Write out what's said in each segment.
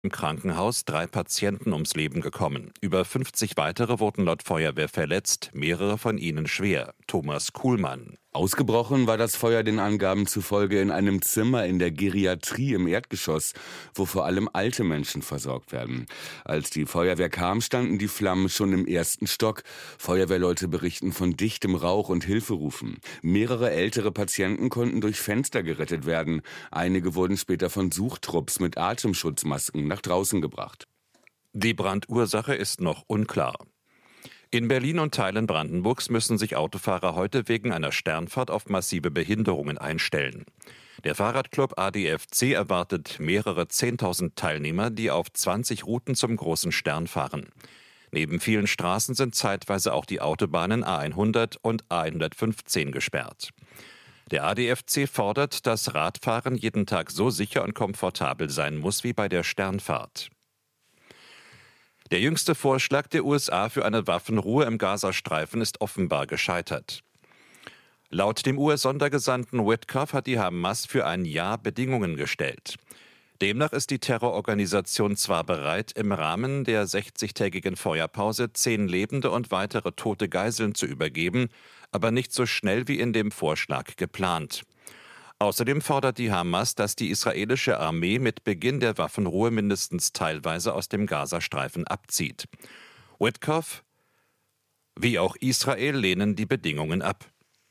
Im Krankenhaus 3 Patienten ums Leben gekommen. Über 50 weitere wurden laut Feuerwehr verletzt, mehrere von ihnen schwer. Thomas Kuhlmann. Ausgebrochen war das Feuer den Angaben zufolge in einem Zimmer in der Geriatrie im Erdgeschoss, wo vor allem alte Menschen versorgt werden. Als die Feuerwehr kam, standen die Flammen schon im 1. Stock. Feuerwehrleute berichten von dichtem Rauch und Hilferufen. Mehrere ältere Patienten konnten durch Fenster gerettet werden. Einige wurden später von Suchtrupps mit Atemschutzmasken nach draußen gebracht. Die Brandursache ist noch unklar. In Berlin und Teilen Brandenburgs müssen sich Autofahrer heute wegen einer Sternfahrt auf massive Behinderungen einstellen. Der Fahrradclub ADFC erwartet mehrere 10.000 Teilnehmer, die auf 20 Routen zum großen Stern fahren. Neben vielen Straßen sind zeitweise auch die Autobahnen A100 und A115 gesperrt. Der ADFC fordert, dass Radfahren jeden Tag so sicher und komfortabel sein muss wie bei der Sternfahrt. Der jüngste Vorschlag der USA für eine Waffenruhe im Gazastreifen ist offenbar gescheitert. Laut dem US-Sondergesandten Witkoff hat die Hamas für ein Jahr Bedingungen gestellt. Demnach ist die Terrororganisation zwar bereit, im Rahmen der 60-tägigen Feuerpause 10 lebende und weitere tote Geiseln zu übergeben, aber nicht so schnell wie in dem Vorschlag geplant. Außerdem fordert die Hamas, dass die israelische Armee mit Beginn der Waffenruhe mindestens teilweise aus dem Gazastreifen abzieht. Witkoff wie auch Israel lehnen die Bedingungen ab.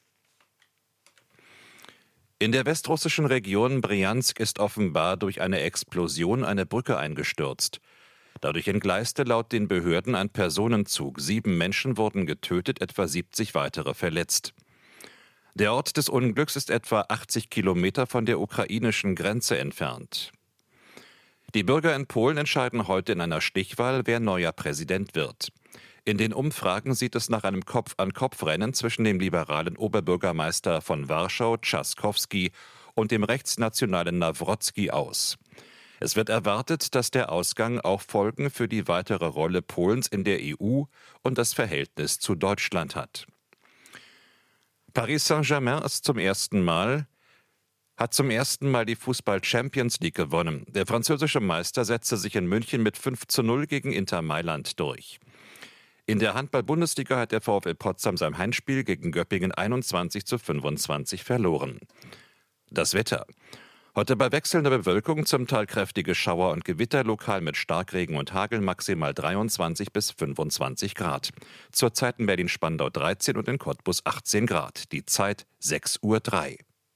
In der westrussischen Region Brjansk ist offenbar durch eine Explosion eine Brücke eingestürzt. Dadurch entgleiste laut den Behörden ein Personenzug. 7 Menschen wurden getötet, etwa 70 weitere verletzt. Der Ort des Unglücks ist etwa 80 Kilometer von der ukrainischen Grenze entfernt. Die Bürger in Polen entscheiden heute in einer Stichwahl, wer neuer Präsident wird. In den Umfragen sieht es nach einem Kopf-an-Kopf-Rennen zwischen dem liberalen Oberbürgermeister von Warschau, Trzaskowski, und dem rechtsnationalen Nawrocki aus. Es wird erwartet, dass der Ausgang auch Folgen für die weitere Rolle Polens in der EU und das Verhältnis zu Deutschland hat. Paris Saint-Germain hat zum ersten Mal die Fußball-Champions League gewonnen. Der französische Meister setzte sich in München mit 5:0 gegen Inter Mailand durch. In der Handball-Bundesliga hat der VfL Potsdam sein Heimspiel gegen Göppingen 21:25 verloren. Das Wetter. Heute bei wechselnder Bewölkung zum Teil kräftige Schauer und Gewitter, lokal mit Starkregen und Hagel, maximal 23 bis 25 Grad. Zurzeit in Berlin-Spandau 13 und in Cottbus 18 Grad. Die Zeit 6:03 Uhr.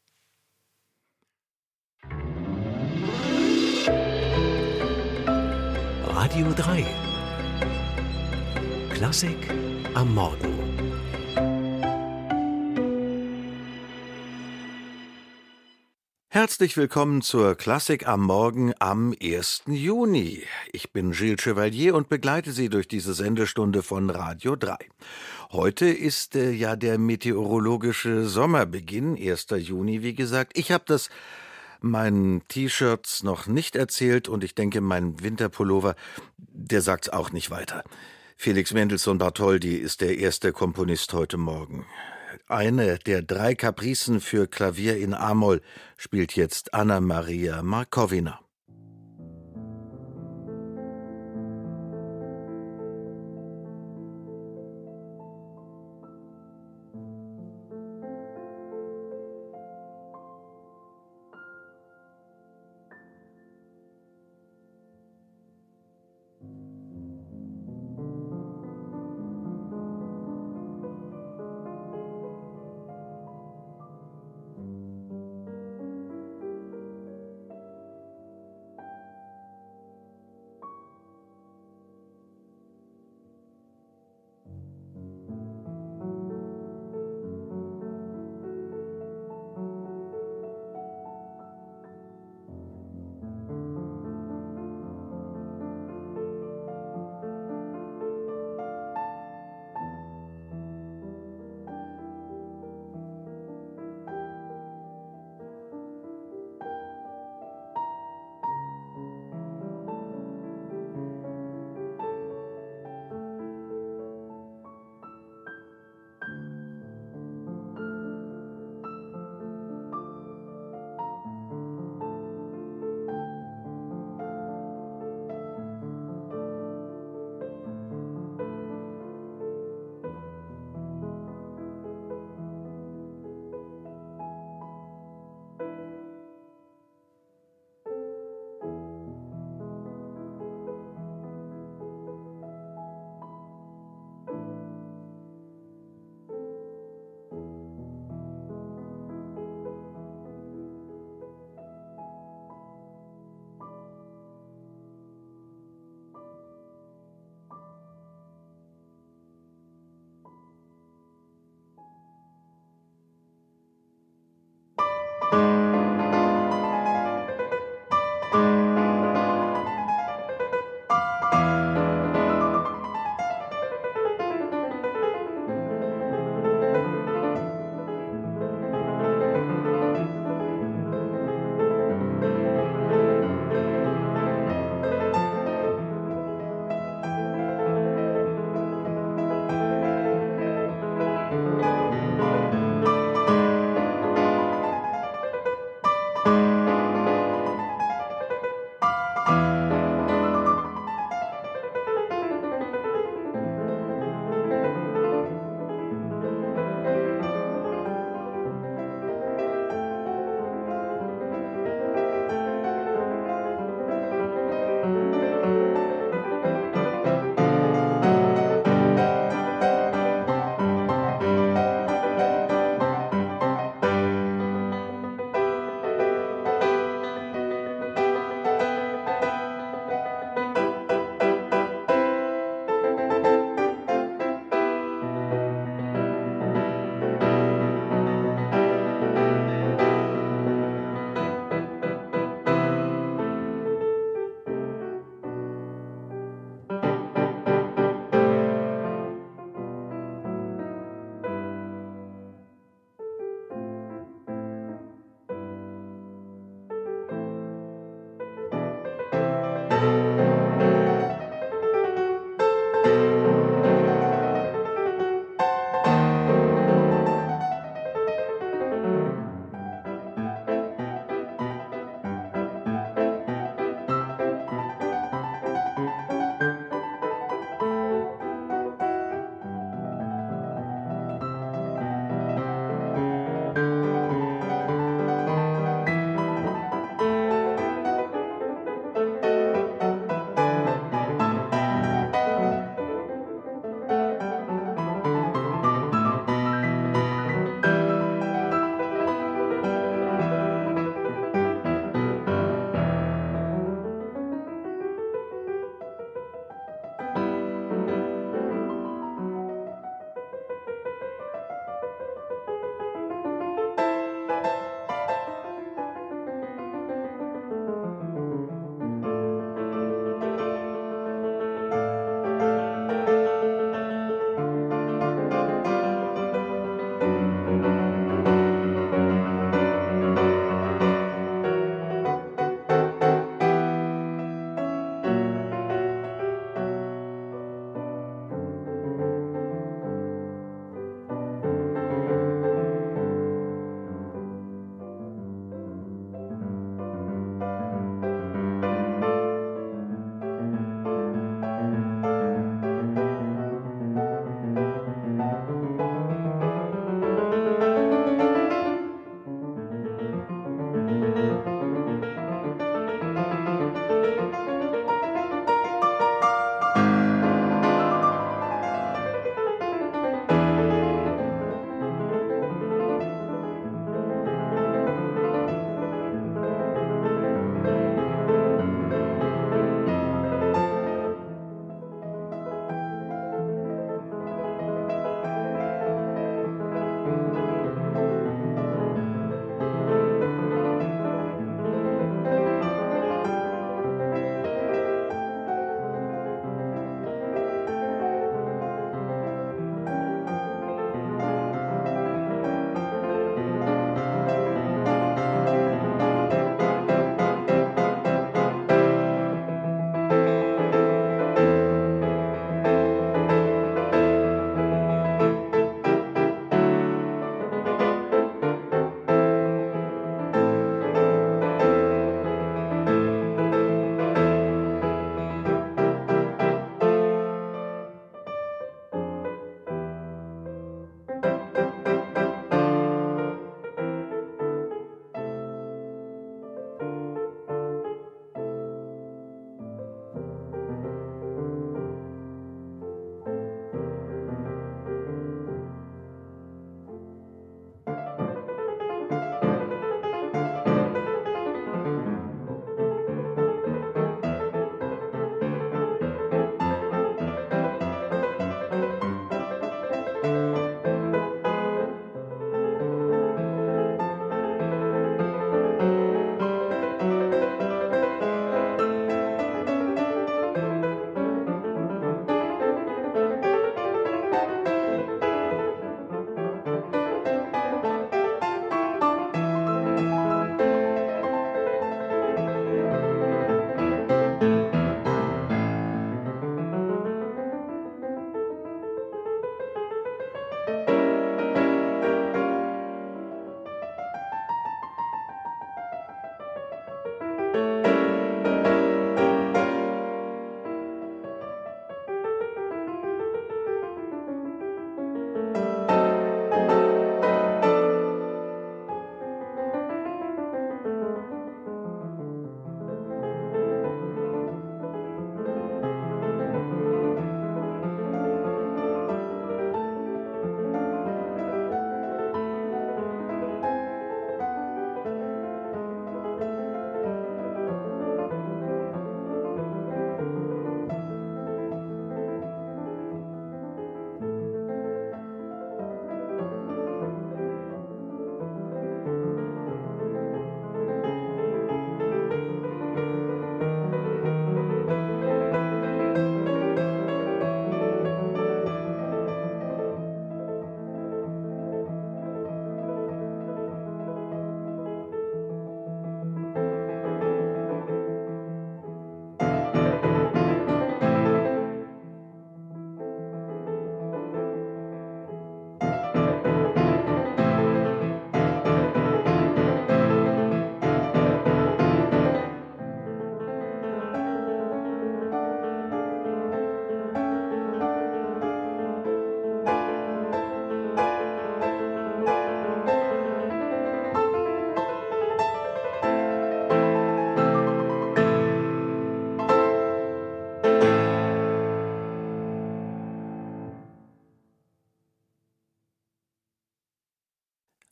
Radio 3. Klassik am Morgen. Herzlich willkommen zur Klassik am Morgen am 1. Juni. Ich bin Gilles Chevalier und begleite Sie durch diese Sendestunde von Radio 3. Heute ist ja der meteorologische Sommerbeginn, 1. Juni, wie gesagt. Ich habe das meinen T-Shirts noch nicht erzählt und ich denke, mein Winterpullover, der sagt's auch nicht weiter. Felix Mendelssohn Bartholdy ist der erste Komponist heute Morgen. Eine der 3 Kapricen für Klavier in A-Moll spielt jetzt Anna-Maria Markowina.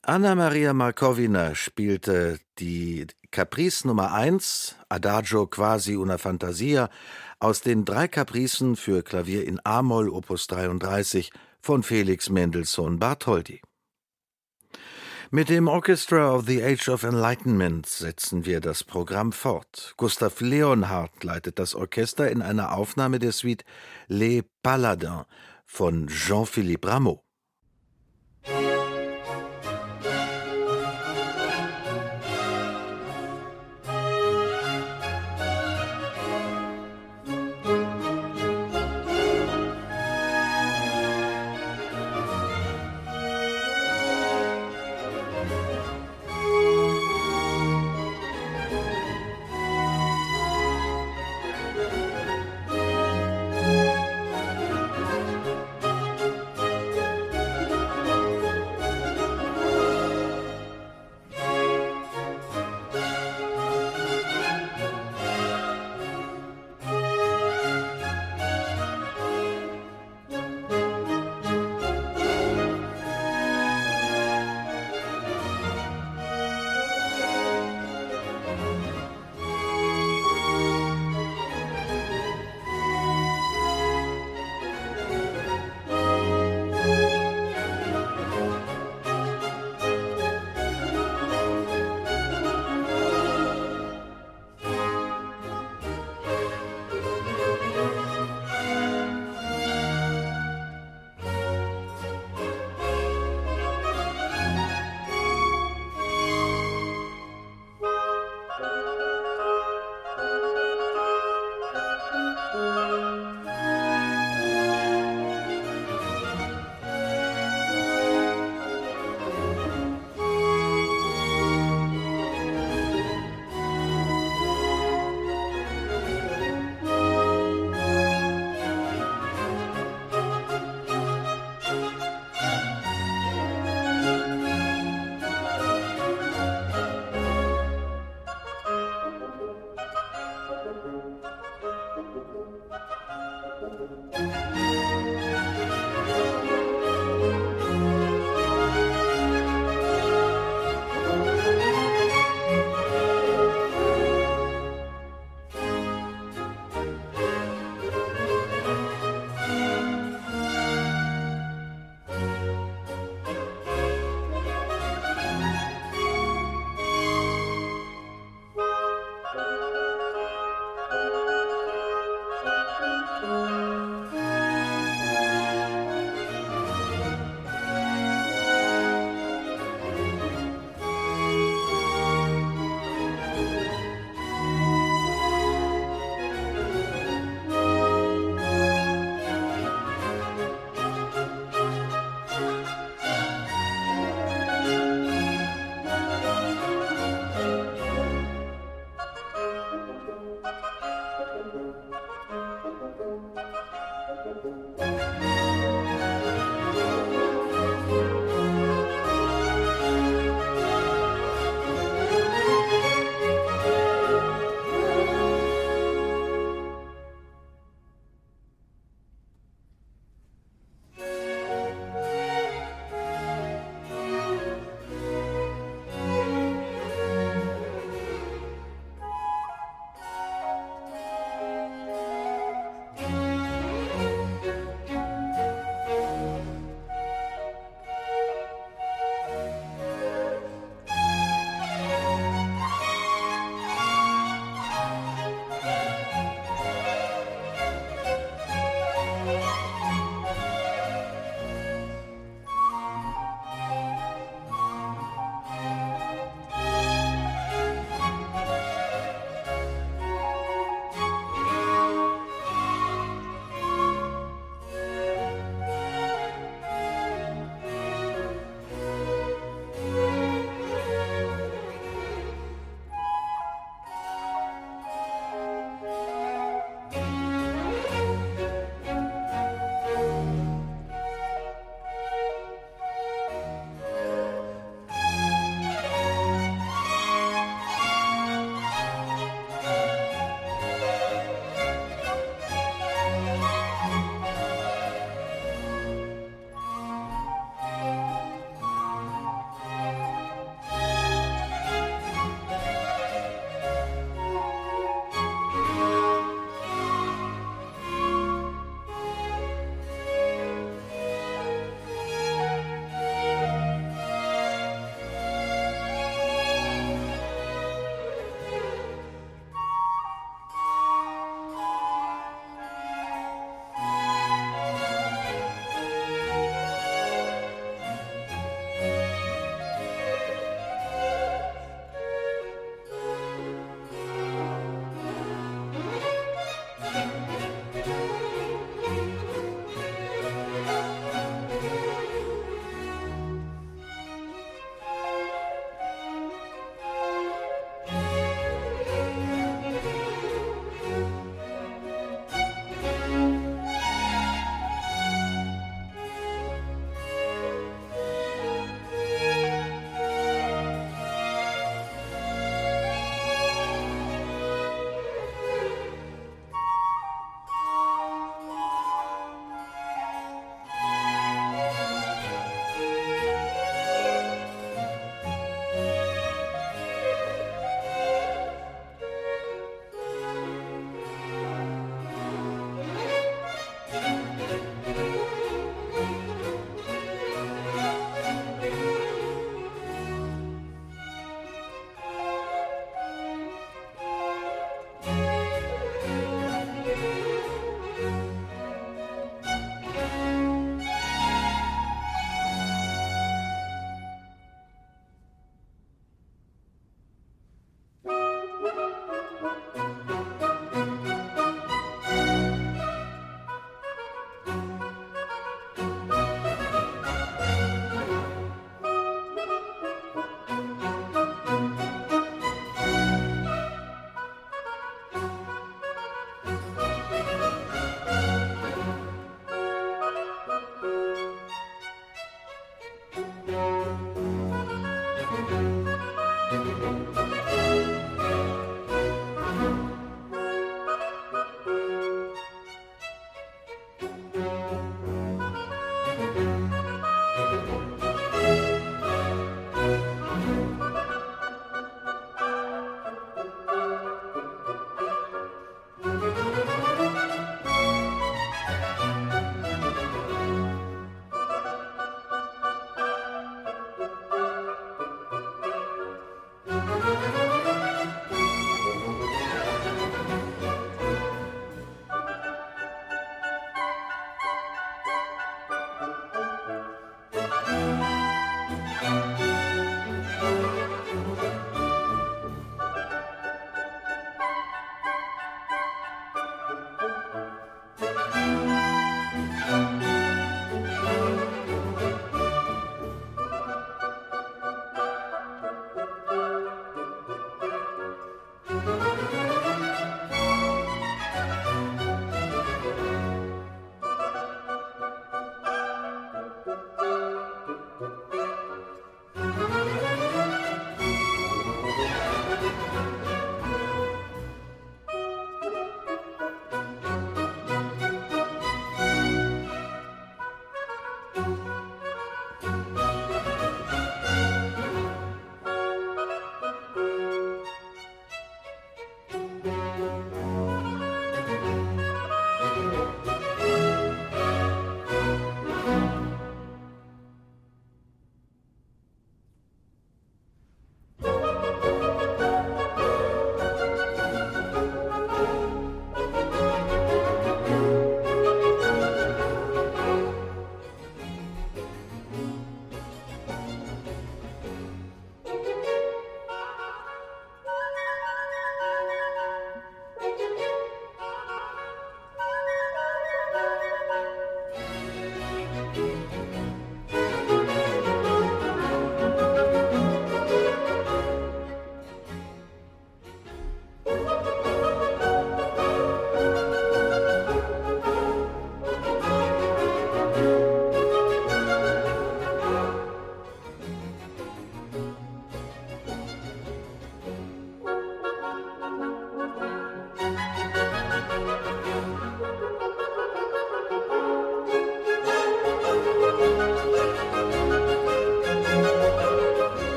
Anna Maria Markowina spielte die Caprice Nummer 1, Adagio quasi una fantasia, aus den 3 Capricen für Klavier in A-Moll, Opus 33 von Felix Mendelssohn Bartholdy. Mit dem Orchestra of the Age of Enlightenment setzen wir das Programm fort. Gustav Leonhardt leitet das Orchester in einer Aufnahme der Suite Les Paladins von Jean-Philippe Rameau.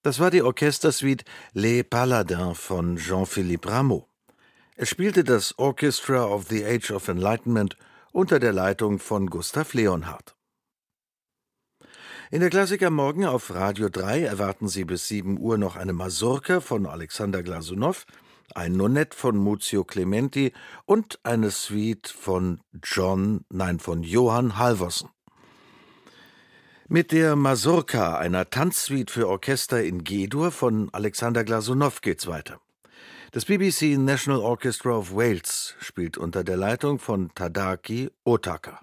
Das war die Orchestersuite Les Paladins von Jean-Philippe Rameau. Er spielte das Orchestra of the Age of Enlightenment unter der Leitung von Gustav Leonhardt. In der Klassik am Morgen auf Radio 3 erwarten Sie bis 7 Uhr noch eine Mazurka von Alexander Glasunow, ein Nonett von Muzio Clementi und eine Suite von Johann Halvorsen. Mit der Mazurka, einer Tanzsuite für Orchester in G-Dur von Alexander Glasunow, geht's weiter. Das BBC National Orchestra of Wales spielt unter der Leitung von Tadaaki Otaka.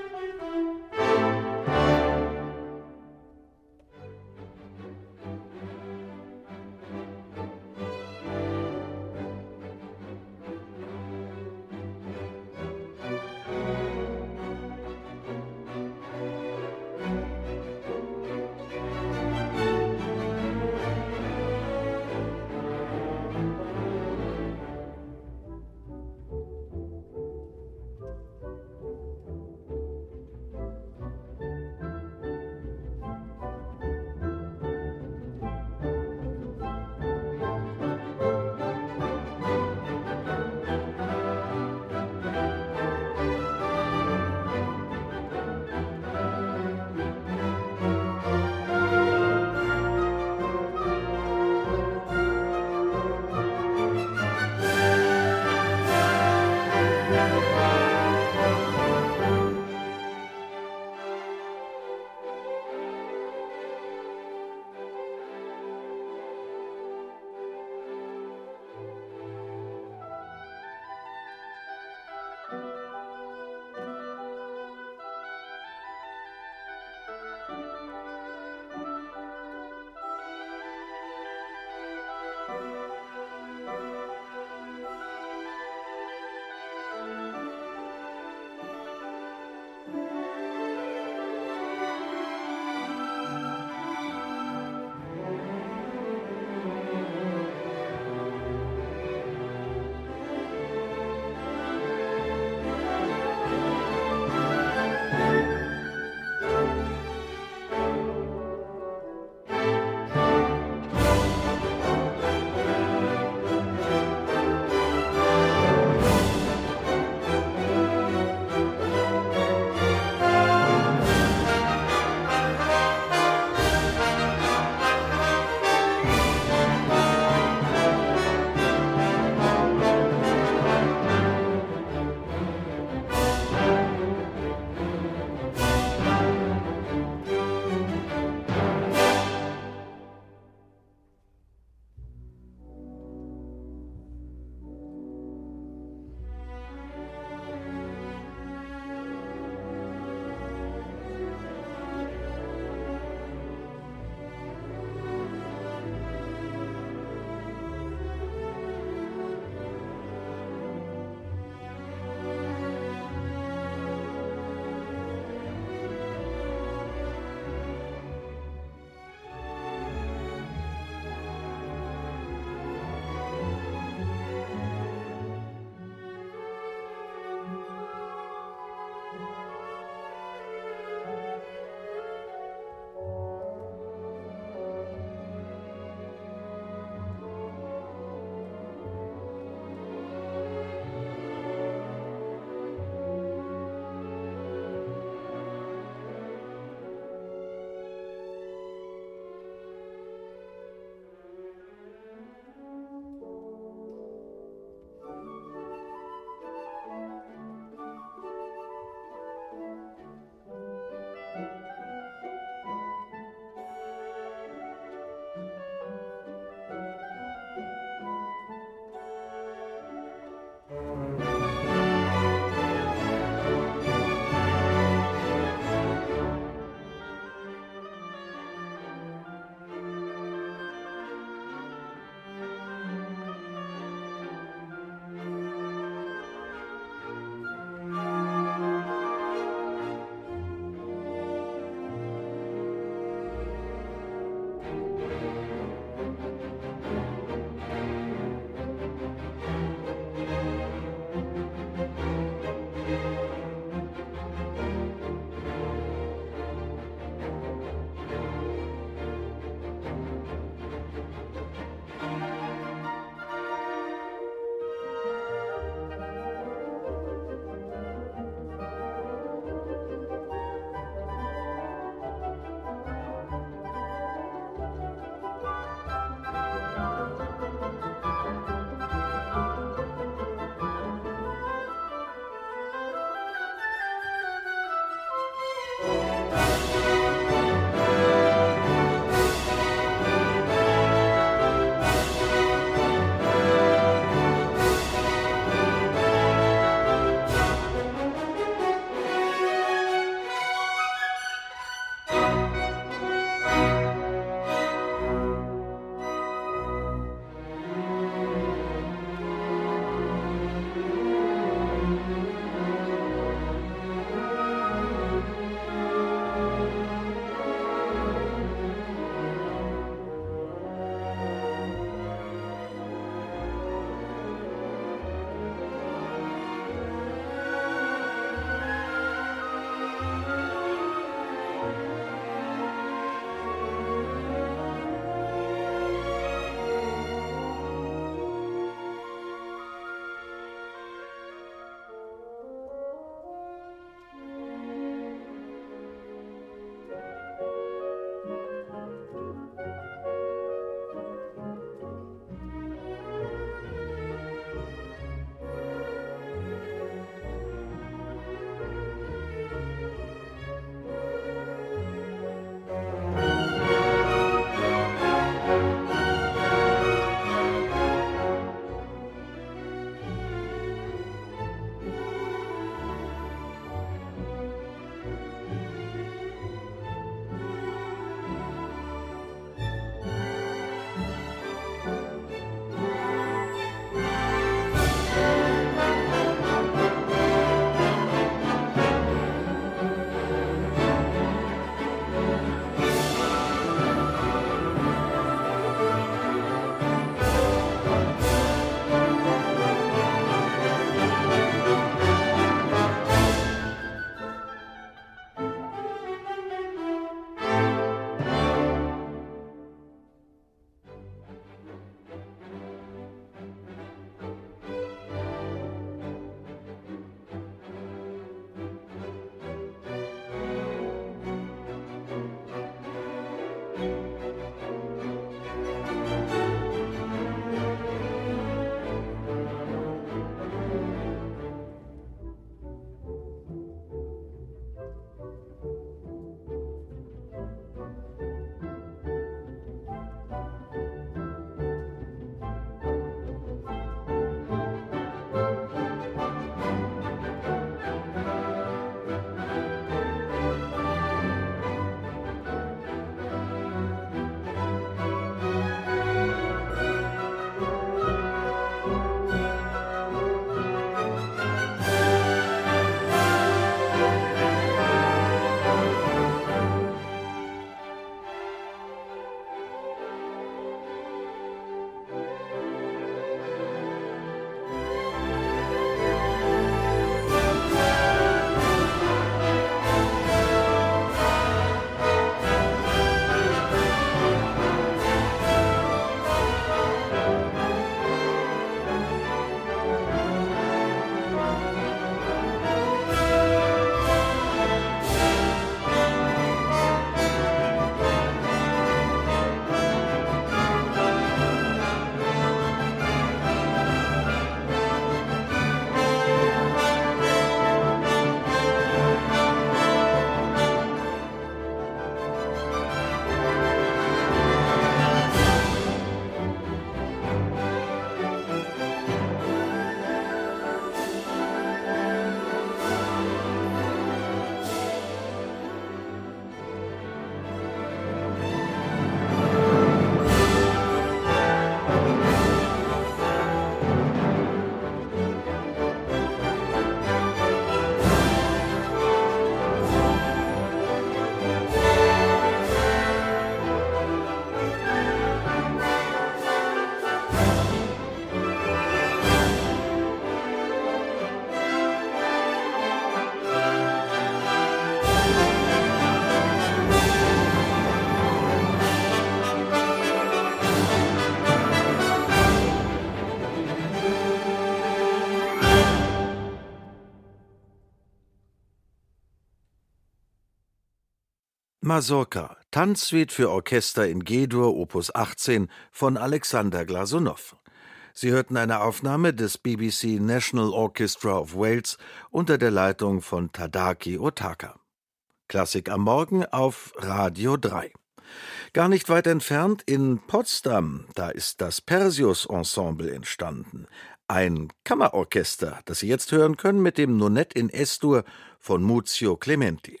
Mazurka, Tanzsuite für Orchester in G-Dur, Opus 18 von Alexander Glasunow. Sie hörten eine Aufnahme des BBC National Orchestra of Wales unter der Leitung von Tadaaki Otaka. Klassik am Morgen auf Radio 3. Gar nicht weit entfernt in Potsdam, da ist das Perseus-Ensemble entstanden. Ein Kammerorchester, das Sie jetzt hören können mit dem Nonett in S-Dur von Muzio Clementi.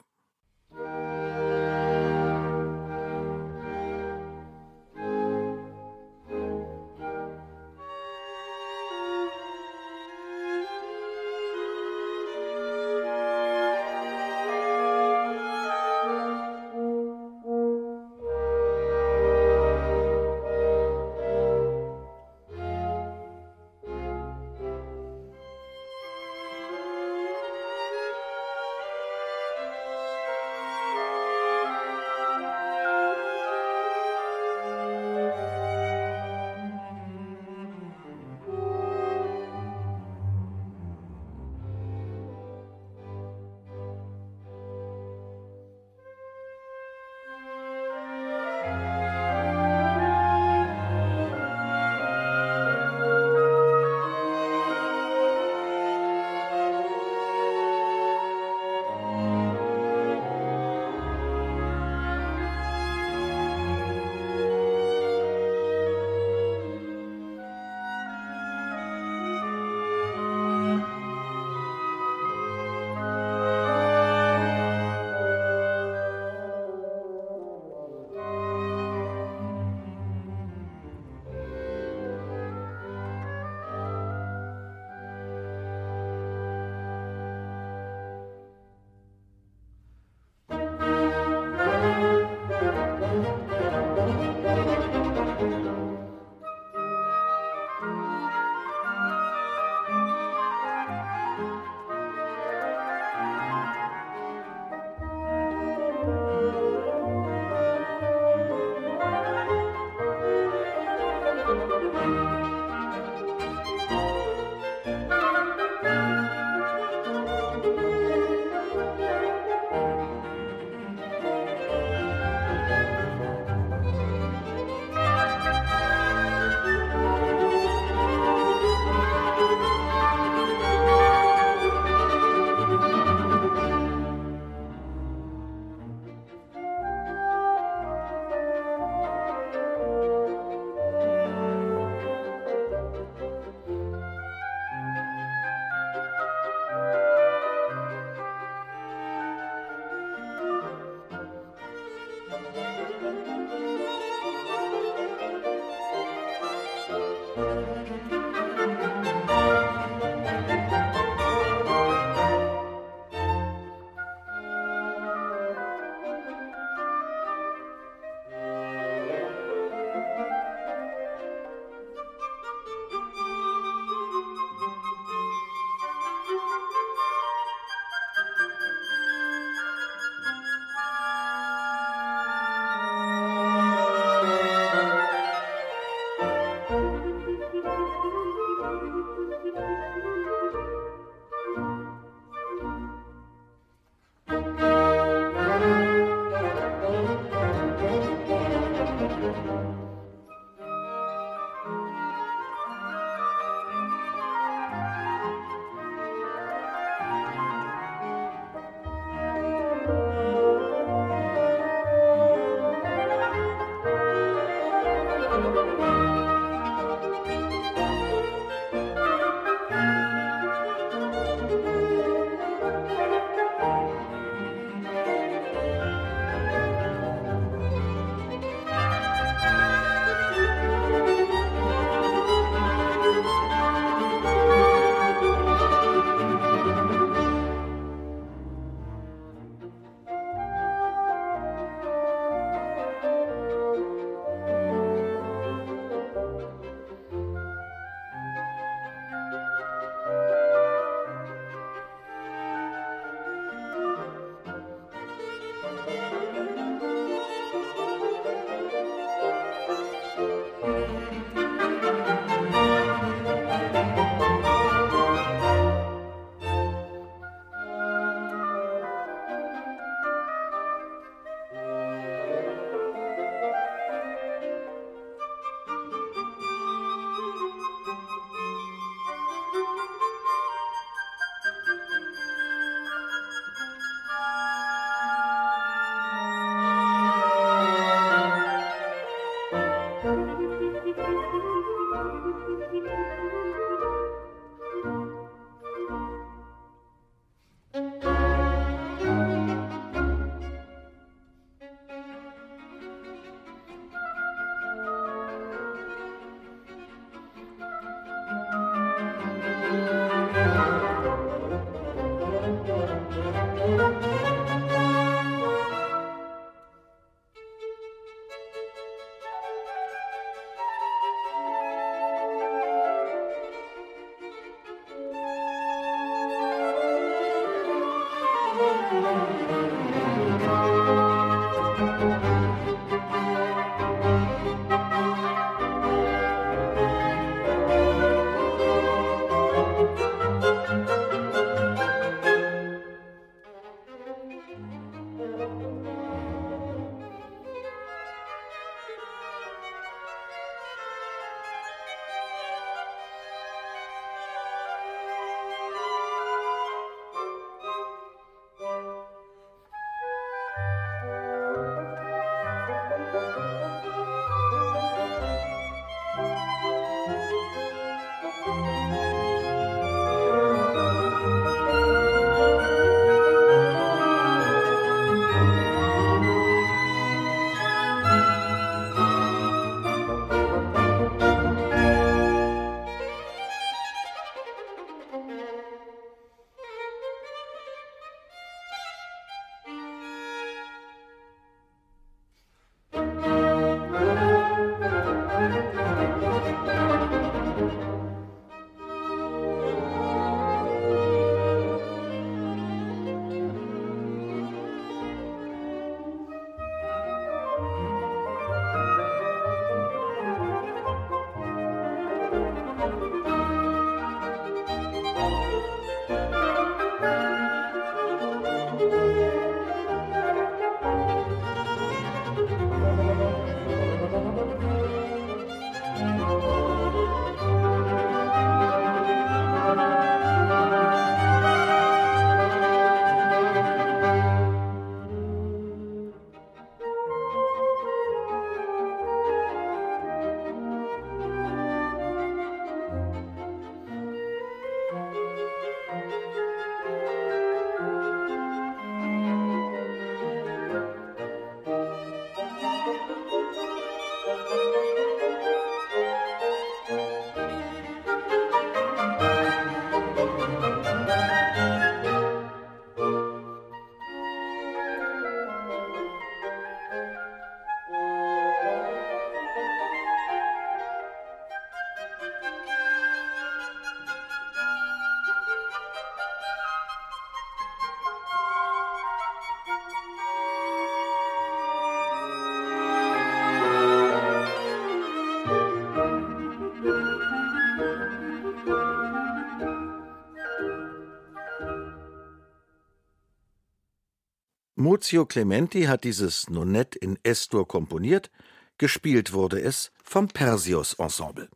Muzio Clementi hat dieses Nonett in S-Dur komponiert, gespielt wurde es vom Perseus Ensemble.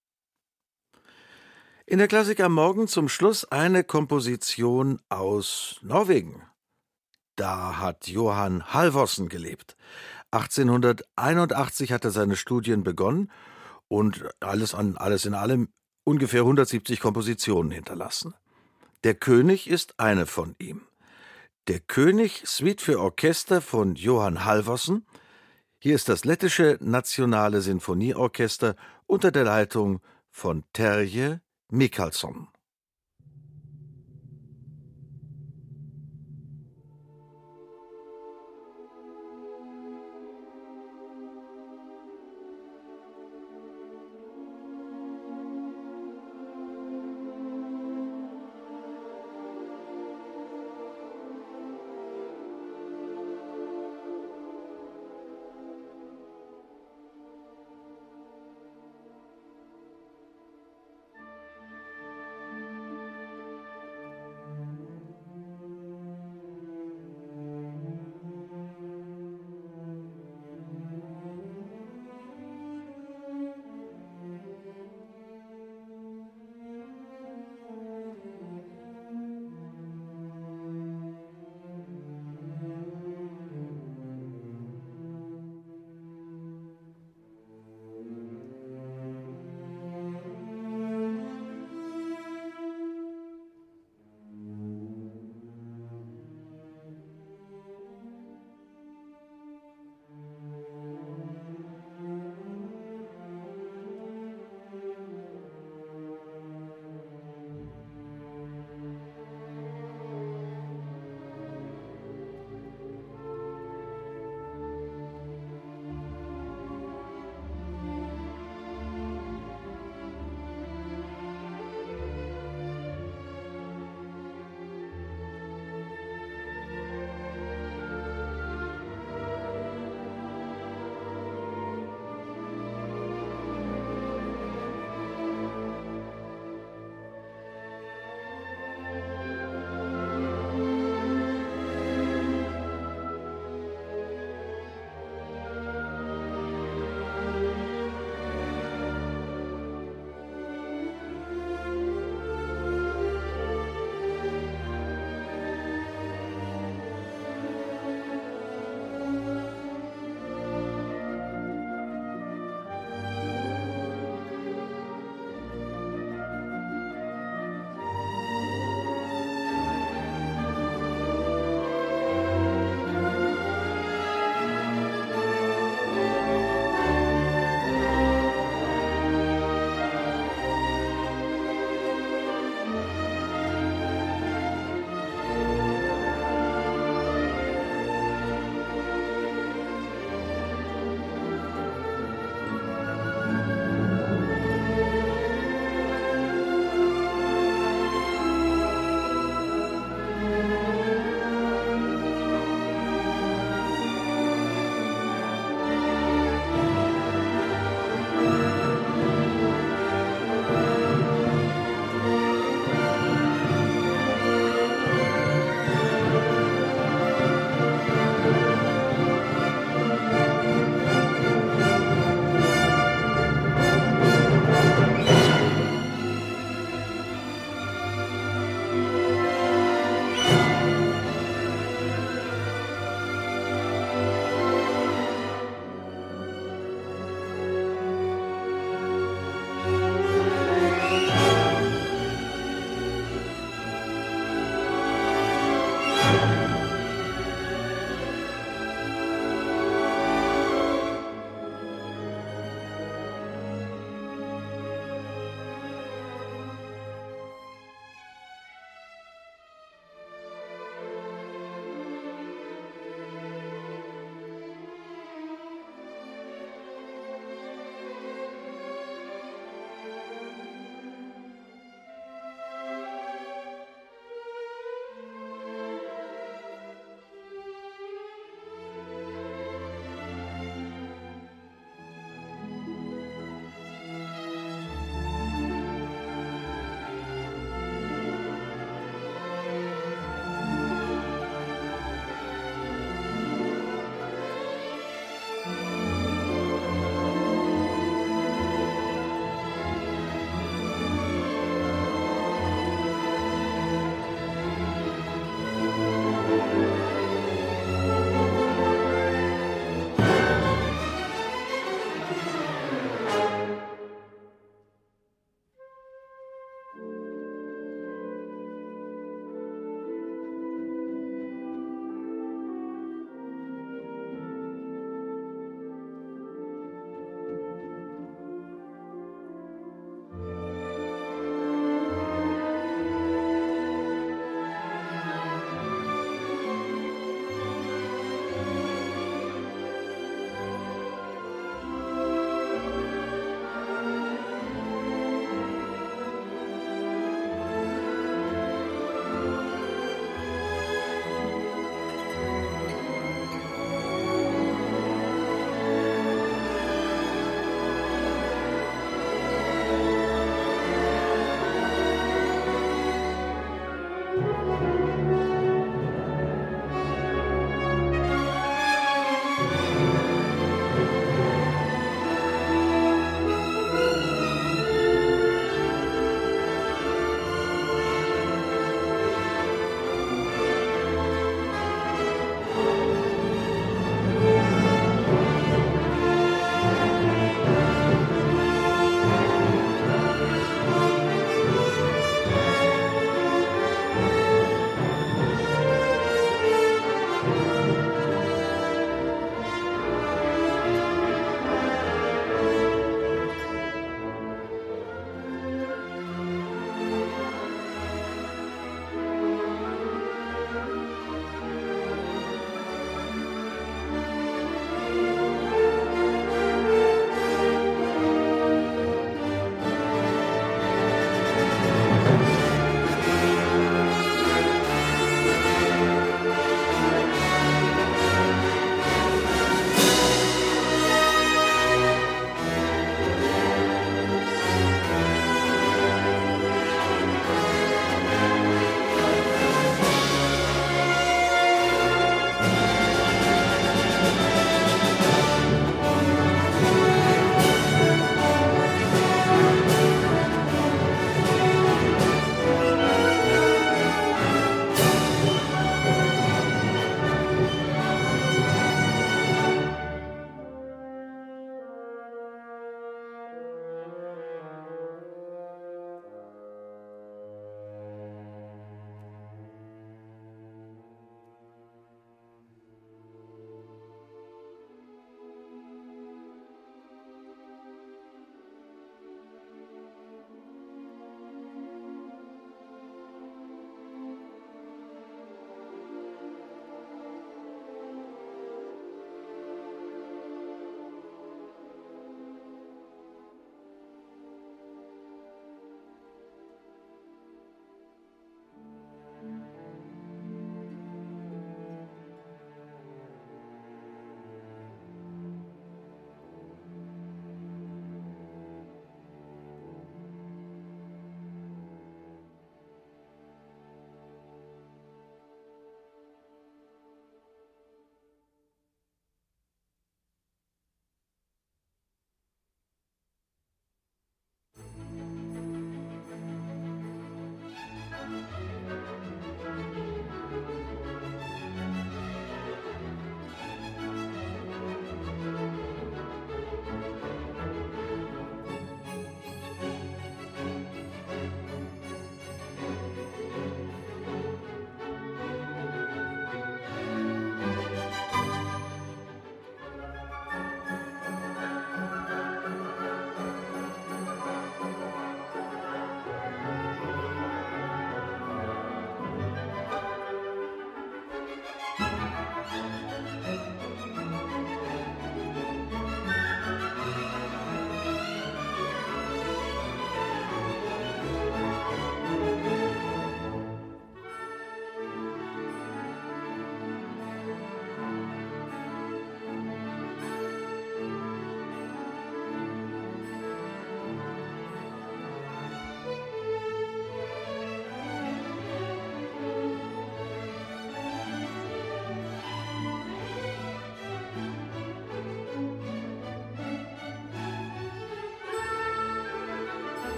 In der Klassik am Morgen zum Schluss eine Komposition aus Norwegen. Da hat Johan Halvorsen gelebt. 1881 hat er seine Studien begonnen und alles in allem ungefähr 170 Kompositionen hinterlassen. Der König ist eine von ihm. Der König, Suite für Orchester von Johan Halvorsen. Hier ist das lettische Nationale Sinfonieorchester unter der Leitung von Terje Mikaelsson.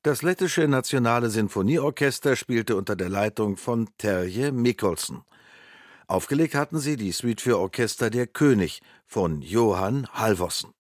Das lettische Nationale Sinfonieorchester spielte unter der Leitung von Terje Mikkelsen. Aufgelegt hatten sie die Suite für Orchester Der König von Johan Halvorsen.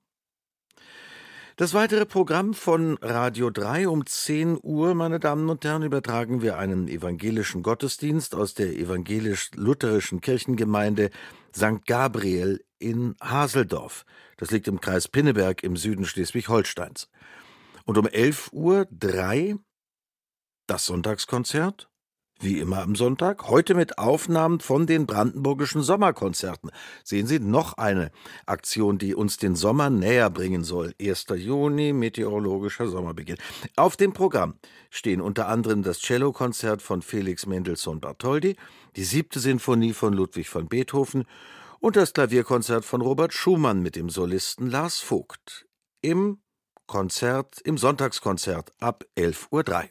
Das weitere Programm von Radio 3 um 10 Uhr, meine Damen und Herren, übertragen wir einen evangelischen Gottesdienst aus der evangelisch-lutherischen Kirchengemeinde St. Gabriel in Haseldorf. Das liegt im Kreis Pinneberg im Süden Schleswig-Holsteins. Und um 11:03 Uhr das Sonntagskonzert, wie immer am Sonntag, heute mit Aufnahmen von den brandenburgischen Sommerkonzerten. Sehen Sie, noch eine Aktion, die uns den Sommer näher bringen soll. 1. Juni, meteorologischer Sommerbeginn. Auf dem Programm stehen unter anderem das Cellokonzert von Felix Mendelssohn Bartholdy, die 7. Sinfonie von Ludwig van Beethoven und das Klavierkonzert von Robert Schumann mit dem Solisten Lars Vogt. Im Sonntagskonzert ab 11:03 Uhr.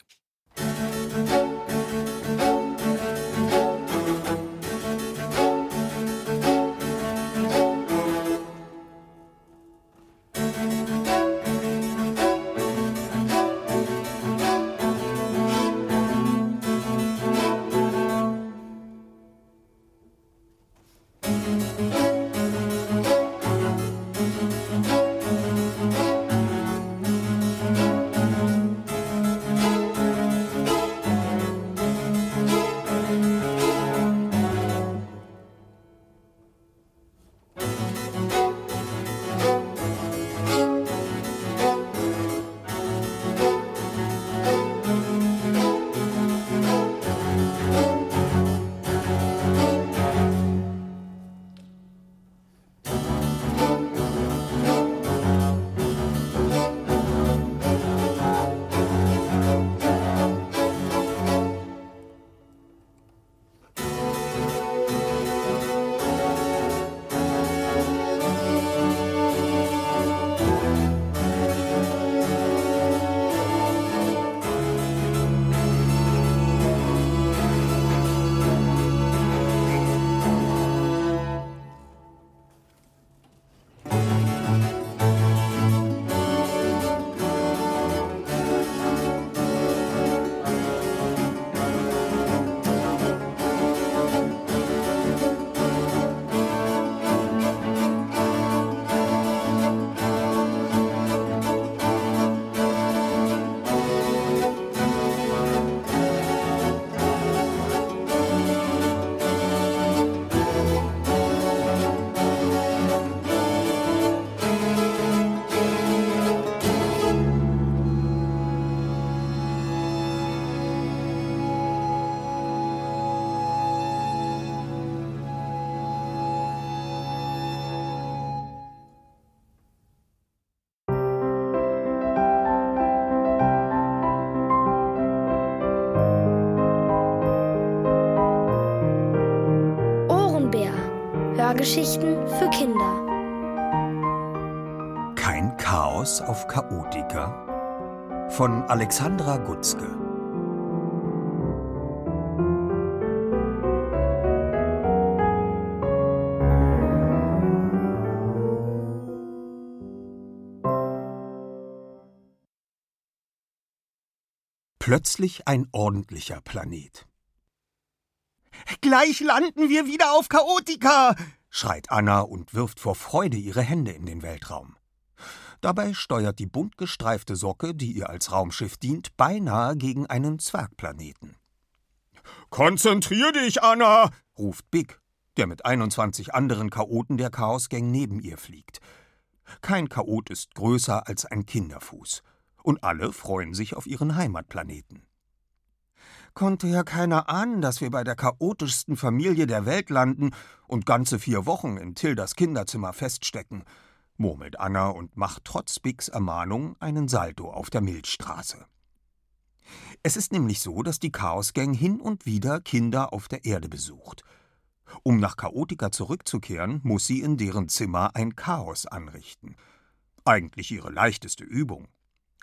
Hörgeschichten für Kinder. Kein Chaos auf Chaotica von Alexandra Gutzke. Plötzlich ein ordentlicher Planet. »Gleich landen wir wieder auf Chaotica«, schreit Anna und wirft vor Freude ihre Hände in den Weltraum. Dabei steuert die bunt gestreifte Socke, die ihr als Raumschiff dient, beinahe gegen einen Zwergplaneten. »Konzentrier dich, Anna«, ruft Big, der mit 21 anderen Chaoten der Chaosgang neben ihr fliegt. Kein Chaot ist größer als ein Kinderfuß. Und alle freuen sich auf ihren Heimatplaneten. »Konnte ja keiner ahnen, dass wir bei der chaotischsten Familie der Welt landen und ganze 4 Wochen in Tildas Kinderzimmer feststecken«, murmelt Anna und macht trotz Bigs Ermahnung einen Salto auf der Milchstraße. Es ist nämlich so, dass die Chaosgang hin und wieder Kinder auf der Erde besucht. Um nach Chaotica zurückzukehren, muss sie in deren Zimmer ein Chaos anrichten. Eigentlich ihre leichteste Übung.